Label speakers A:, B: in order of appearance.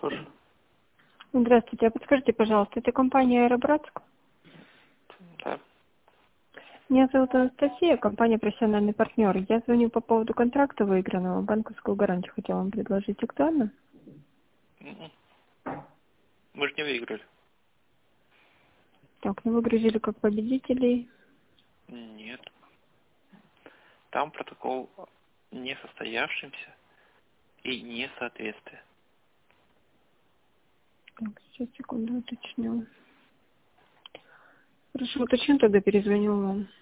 A: Слушай.
B: Здравствуйте, а подскажите, пожалуйста, это компания «Аэробратск»?
A: Да.
B: Меня зовут Анастасия, компания «Профессиональный партнер». Я звоню по поводу контракта выигранного, банковскую гарантию хотела вам предложить. Актуально?
A: Мы же не выиграли.
B: Так, ну выгрузили как победителей.
A: Нет. Там протокол несостоявшимся и несоответствие.
B: Так, сейчас, секунду, уточню. Хорошо, уточню, тогда перезвоню вам.